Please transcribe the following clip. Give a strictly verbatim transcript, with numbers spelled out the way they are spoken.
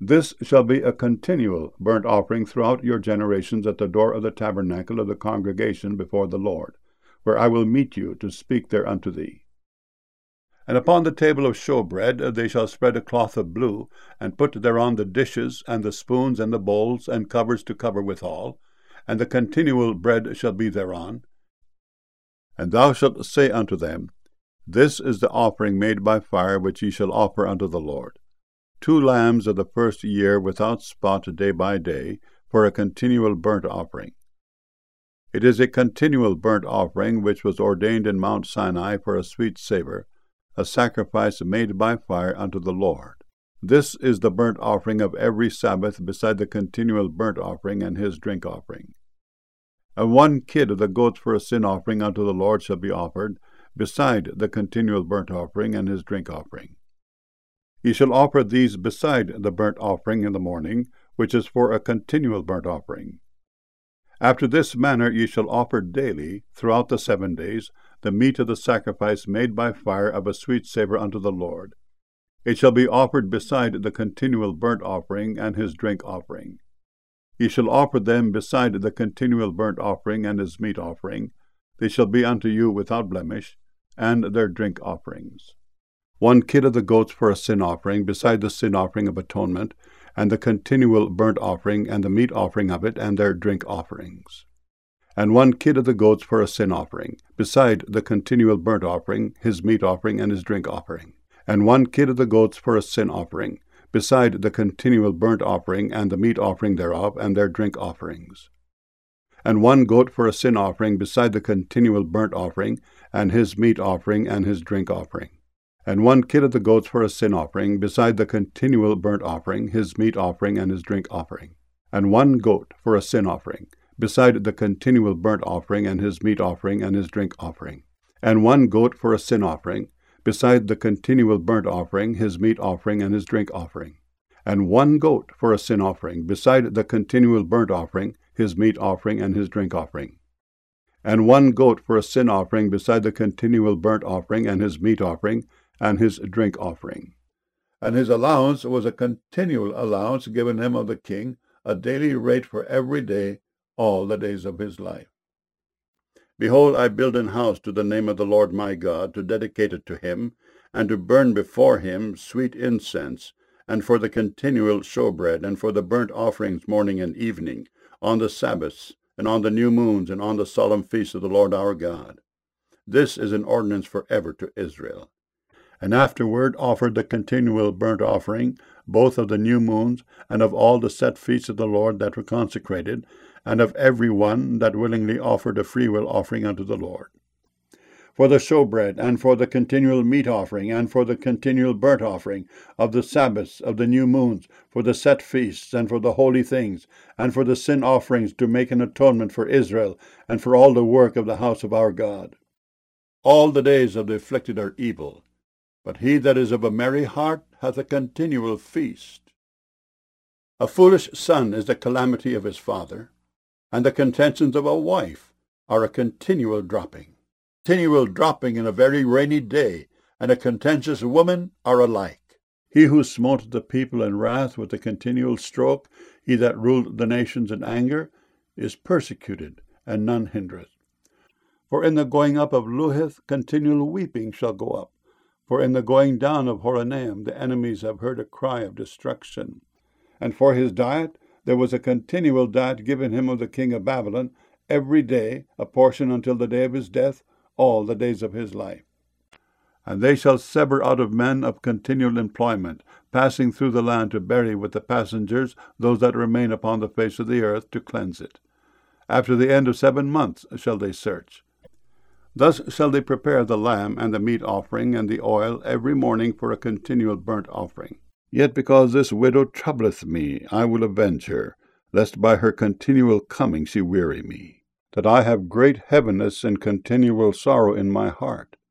This shall be a continual burnt offering throughout your generations at the door of the tabernacle of the congregation before the Lord, where I will meet you to speak there unto thee. And upon the table of showbread they shall spread a cloth of blue, and put thereon the dishes, and the spoons, and the bowls, and covers to cover withal, and the continual bread shall be thereon. And thou shalt say unto them, This is the offering made by fire which ye shall offer unto the Lord. Two lambs of the first year without spot day by day, for a continual burnt offering. It is a continual burnt offering which was ordained in Mount Sinai for a sweet savour, a sacrifice made by fire unto the Lord. This is the burnt offering of every Sabbath beside the continual burnt offering and his drink offering. And one kid of the goats for a sin offering unto the Lord shall be offered, beside the continual burnt offering and his drink offering. Ye shall offer these beside the burnt offering in the morning, which is for a continual burnt offering. After this manner ye shall offer daily, throughout the seven days, the meat of the sacrifice made by fire of a sweet savour unto the Lord. It shall be offered beside the continual burnt offering and his drink offering. Ye shall offer them beside the continual burnt offering and his meat offering. They shall be unto you without blemish, and their drink offerings. One kid of the goats for a sin offering, beside the sin offering of atonement, and the continual burnt offering, and the meat offering of it, and their drink offerings. And one kid of the goats for a sin offering, beside the continual burnt offering, his meat offering, and his drink offering. And one kid of the goats for a sin offering, beside the continual burnt offering, and the meat offering thereof, and their drink offerings. And one goat for a sin offering, beside the continual burnt offering, and his meat offering, and his drink offering. And one kid of the goats for a sin offering, beside the continual burnt offering, his meat offering, and his drink offering. And one goat for a sin offering, beside the continual burnt offering, and his meat offering, and his drink offering. And one goat for a sin offering, beside the continual burnt offering, his meat offering, and his drink offering. And one goat for a sin offering, beside the continual burnt offering, his meat offering, and his drink offering. And one goat for a sin offering, beside the continual burnt offering, and his meat offering, and his drink offering. And his allowance was a continual allowance given him of the king, a daily rate for every day, all the days of his life. Behold, I build an house to the name of the Lord my God, to dedicate it to him, and to burn before him sweet incense, and for the continual showbread, and for the burnt offerings morning and evening, on the Sabbaths, and on the new moons, and on the solemn feasts of the Lord our God. This is an ordinance forever to Israel. And afterward offered the continual burnt offering, both of the new moons, and of all the set feasts of the Lord that were consecrated, and of every one that willingly offered a freewill offering unto the Lord. For the showbread, and for the continual meat offering, and for the continual burnt offering, of the Sabbaths, of the new moons, for the set feasts, and for the holy things, and for the sin offerings to make an atonement for Israel, and for all the work of the house of our God. All the days of the afflicted are evil, but he that is of a merry heart hath a continual feast. A foolish son is the calamity of his father, and the contentions of a wife are a continual dropping. Continual dropping in a very rainy day, and a contentious woman are alike. He who smote the people in wrath with a continual stroke, he that ruled the nations in anger, is persecuted, and none hindereth. For in the going up of Luhith continual weeping shall go up. For in the going down of Horonaim the enemies have heard a cry of destruction. And for his diet there was a continual diet given him of the king of Babylon, every day a portion until the day of his death, all the days of his life. And they shall sever out of men of continual employment, passing through the land to bury with the passengers those that remain upon the face of the earth, to cleanse it. After the end of seven months shall they search. Thus shall they prepare the lamb and the meat offering and the oil every morning for a continual burnt offering. Yet because this widow troubleth me, I will avenge her, lest by her continual coming she weary me, that I have great heaviness and continual sorrow in my heart.